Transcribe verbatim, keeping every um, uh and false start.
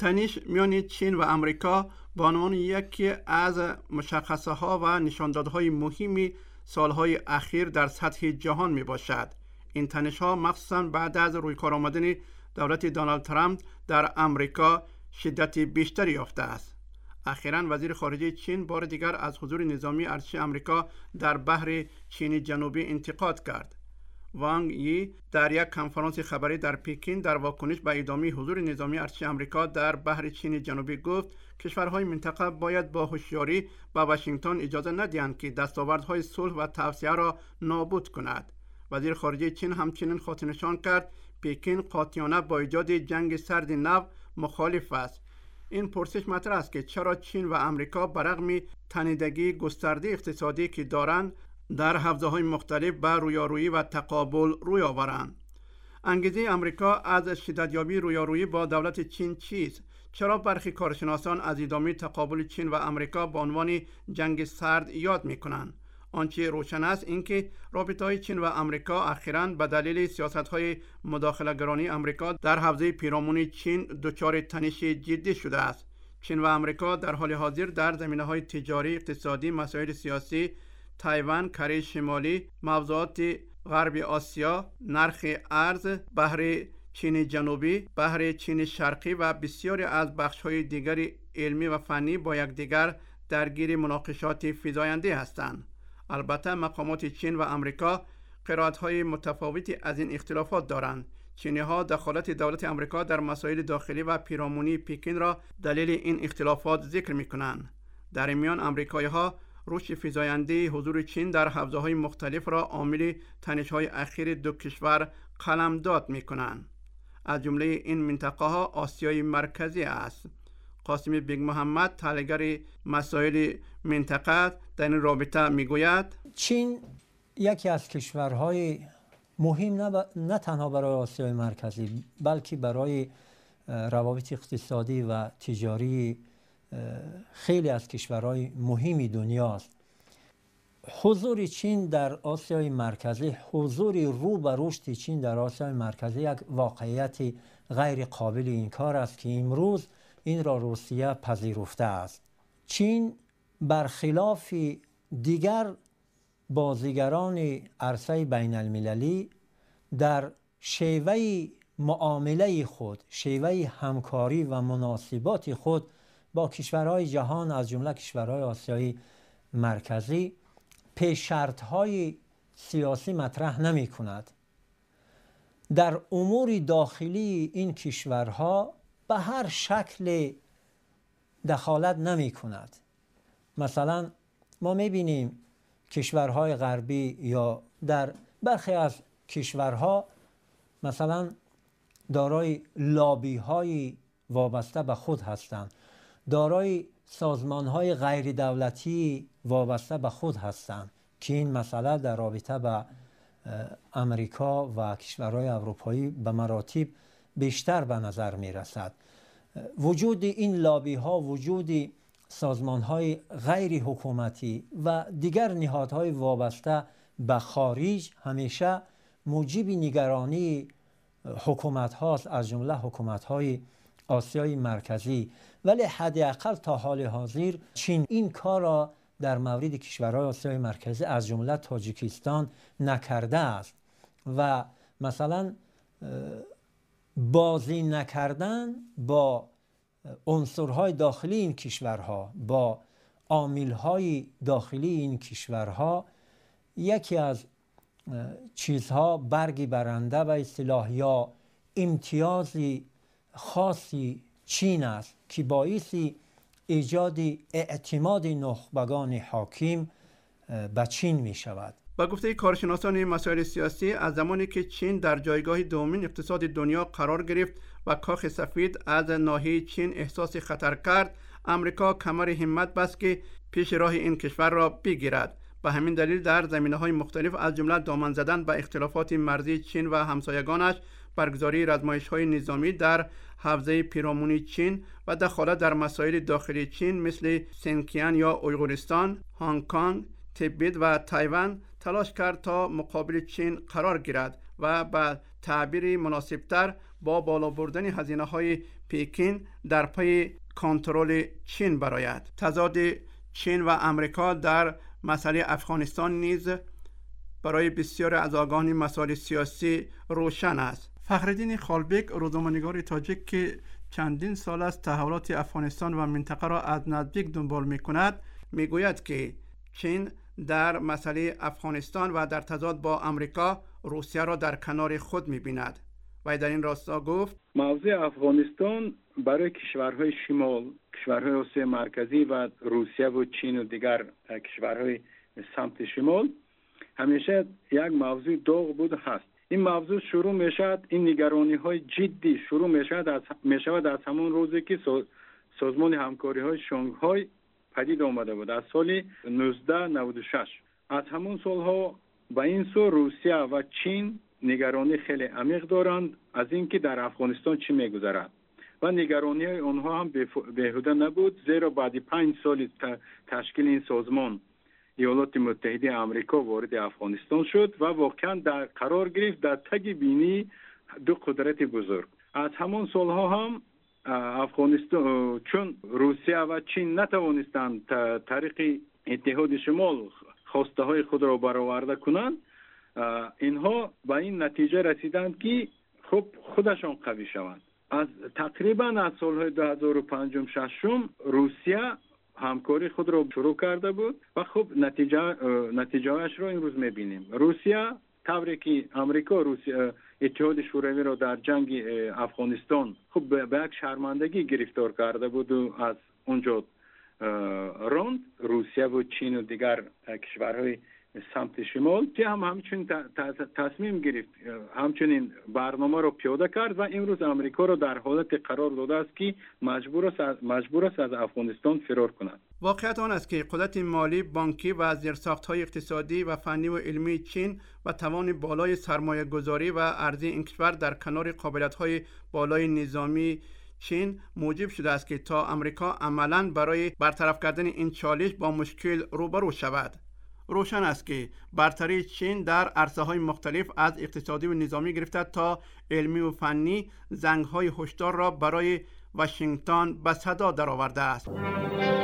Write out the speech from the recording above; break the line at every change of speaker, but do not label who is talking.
تنش میان چین و آمریکا به عنوان یکی از مشخصه ها و نشاندادهای مهمی سالهای اخیر در سطح جهان می باشد. این تنش ها مخصوصا بعد از رویکار آمدن دولت دونالد ترامپ در آمریکا شدت بیشتری یافته است. اخیراً وزیر خارجه چین بار دیگر از حضور نظامی ارتش آمریکا در بحر چین جنوبی انتقاد کرد. وانگ یی در یک کنفرانس خبری در پکین در واکنش به ادامه حضور نظامی ارتش آمریکا در بحر چین جنوبی گفت کشورهای منطقه باید با هوشیاری به واشنگتن اجازه ندهند که دستاوردهای صلح و توسعه را نابود کند. وزیر خارجه چین همچنین خاطرنشان کرد پکین قاطعانه با ایجاد جنگ سرد نو مخالف است. این پرسش مطرح است که چرا چین و آمریکا برغم تنیدگی گسترده اقتصادی که دارند در حوزه‌های مختلف به رویارویی و تقابل روی آورند. انگیزه آمریکا از شدتیابی رویارویی با دولت چین چیست؟ چرا برخی کارشناسان از ادامه تقابل چین و آمریکا به عنوان جنگ سرد یاد می‌کنند؟ آنچه روشن است اینکه رابطه‌های چین و آمریکا اخیراً به دلیل سیاست‌های مداخله‌گرانه آمریکا در حوزه پیرامون چین دچار تنش جدی شده است. چین و آمریکا در حال حاضر در زمینه‌های تجاری، اقتصادی، مسائل سیاسی، تایوان، کره شمالی، موضوعات غرب آسیا، نرخ ارز، بحر چین جنوبی، بحر چین شرقی و بسیاری از بخش‌های دیگر علمی و فنی با یکدیگر درگیر مناقشات فزاینده هستند. البته مقامات چین و آمریکا قرائت‌های متفاوتی از این اختلافات دارند. چینی‌ها دخالت دولت آمریکا در مسائل داخلی و پیرامونی پکین را دلیل این اختلافات ذکر می‌کنند. در این میان آمریکایی‌ها رشد فزاینده حضور چین در حوزه‌های مختلف را عامل تنش‌های اخیر دو کشور قلمداد می‌کنند. از جمله این منطقه‌ها آسیای مرکزی است. قاسم بیگ محمد تحلیلگر مسائل منطقه در این رابطه میگوید
چین یکی از کشورهای مهم نه, ب... نه تنها برای آسیای مرکزی بلکه برای روابط اقتصادی و تجاری خیلی از کشورهای مهمی دنیاست. حضور چین در آسیای مرکزی، حضور رو به رشد چین در آسیای مرکزی یک واقعیت غیر قابل انکار است که امروز این را روسیه پذیرفته است. چین برخلاف دیگر بازیگران عرصه بین المللی در شیوه معامله خود، شیوه همکاری و مناسبات خود با کشورهای جهان از جمله کشورهای آسیای مرکزی پیش شرط‌های سیاسی مطرح نمی کند. در امور داخلی این کشورها به هر شکل دخالت نمی کند. مثلا ما می بینیم کشورهای غربی یا در برخی از کشورها مثلا دارای لابی های وابسته به خود هستند، دارای سازمان های غیر دولتی وابسته به خود هستند که این مسئله در رابطه با امریکا و کشورهای اروپایی به مراتب بیشتر به نظر می رسد. وجود این لابی ها، وجود سازمان های غیر حکومتی و دیگر نهادهای وابسته به خارج همیشه موجب نگرانی حکومت هاست، از جمله حکومت های آسیای مرکزی. ولی حداقل تا حال حاضر چین این کار را در مورد کشورهای آسیای مرکزی از جمله تاجیکستان نکرده است و مثلا بازی نکردن با عنصرهای داخلی این کشورها، با عاملهای داخلی این کشورها یکی از چیزها برگی برنده به اصطلاح یا امتیازی خاصی چین است که باعث ایجاد اعتماد نخبگان حاکم به چین می شود.
با گفته کارشناسان مسائل سیاسی، از زمانی که چین در جایگاه دومین اقتصاد دنیا قرار گرفت و کاخ سفید از ناحیه چین احساس خطر کرد، امریکا کمر همت بست که پیش راه این کشور را بگیرد. به همین دلیل در زمینه‌های مختلف از جمله دامن زدن به اختلافات مرزی چین و همسایگانش، برگزاری آزمایش‌های نظامی در حوزه پیرامون چین و دخالت در مسائل داخلی چین مثل سینکیان یا اویغورستان، هنگ کنگ، تبت و تایوان تلاش کرد تا مقابل چین قرار گیرد و به تعبیری مناسبتر با بالا بردن هزینه های پکین در پی کنترل چین براید. تضاد چین و آمریکا در مسئله افغانستان نیز برای بسیار از آگاهان مسائل سیاسی روشن است. فخرالدین خالبک، روزنامه‌نگار تاجیک که چندین سال است تحولات افغانستان و منطقه را از نزدیک دنبال می‌کند، می‌گوید که چین در مسئله افغانستان و در تضاد با آمریکا روسیه را در کنار خود می‌بیند. و در این راستا گفت
موضوع افغانستان برای کشورهای شمال، کشورهای آسیای مرکزی و روسیه و چین و دیگر کشورهای سمت شمال همیشه یک موضوع داغ بود هست. این موضوع شروع میشد، این نگرانی های جدی شروع میشد از میشود از همون روزی که سازمان همکاری های شانگهای پدید آمده بود از سال نوزده نود و شش. از همون سالها به این سو روسیه و چین نگرانی خیلی عمیق دارند از اینکه در افغانستان چی میگذرد و نگرانی های آنها هم بیهوده نبود، زیرا بعد پنج سال تشکیل این سازمان ایالات متحده آمریکا وارد افغانستان شد و واقعا در قرار گرفت در تگ بینی دو قدرت بزرگ. از همون سالها هم افغانستان چون روسیه و چین نتوانستند طریق اتحاد شمال خواسته های خود را برآورده کنند، اینها به این نتیجه رسیدند که خب خودشان قوی شوند. از تقریبا از سالهای دو هزار و پنج شش روسیه همکاری خود را شروع کرده بود و خب نتیجه نتیجهش را امروز می‌بینیم. روسیه طوری که آمریکا روسیه اتحاد شوروی را در جنگ افغانستان خب به یک شرمندگی گرفتار کرده بود و از اونجا راند، روسیه و چین و دیگر کشورهای سمت شمال که هم همچنین تصمیم گرفت همچنین برنامه رو پیاده کرد و امروز آمریکا رو در حالت قرار داده است که مجبور است مجبور است از افغانستان فرار کند.
واقعیت آن است که قدرت مالی، بانکی و زیرساخت‌های اقتصادی و فنی و علمی چین و توان بالای سرمایه گذاری و ارزی این کشور در کنار قابلیت‌های بالای نظامی چین موجب شده است که تا آمریکا عملاً برای برطرف کردن این چالش با مشکل روبرو شود. روشن است که برتری چین در عرصه‌های مختلف از اقتصادی و نظامی گرفته تا علمی و فنی زنگ‌های هشدار را برای واشنگتن به صدا درآورده است.